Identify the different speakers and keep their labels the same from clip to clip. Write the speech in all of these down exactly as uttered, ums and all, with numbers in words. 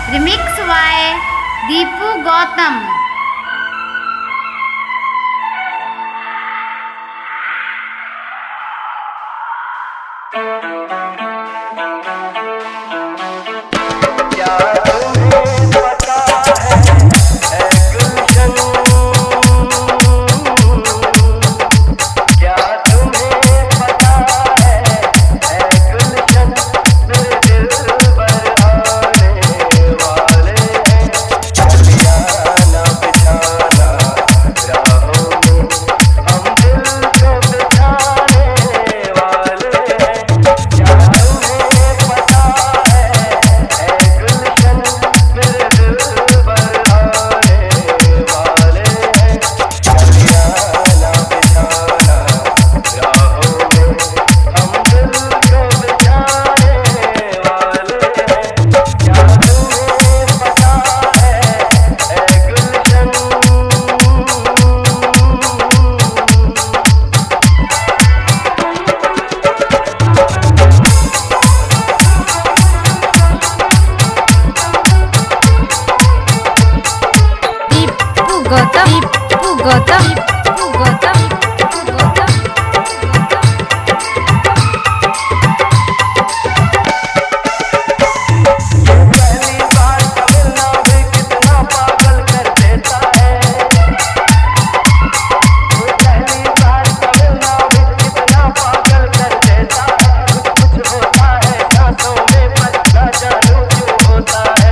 Speaker 1: Remix by Deepu Gautam.
Speaker 2: Gautam, Gautam, Gautam, Gautam.
Speaker 3: पहली बार मिलना भी कितना पागल कर देता है। पहली बार मिलना भी कितना पागल कर देता है। कुछ होता है सांसों में पता जानू क्यों होता है।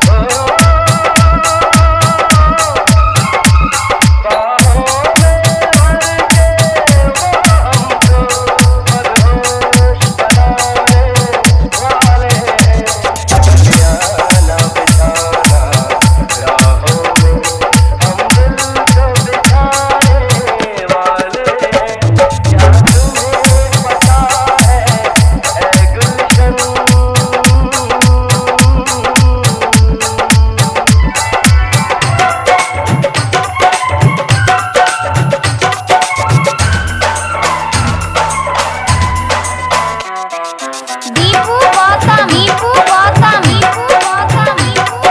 Speaker 1: Deepu Gautam, Deepu Gautam, Deepu Gautam, Deepu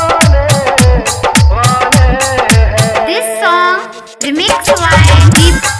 Speaker 1: Remix by Deep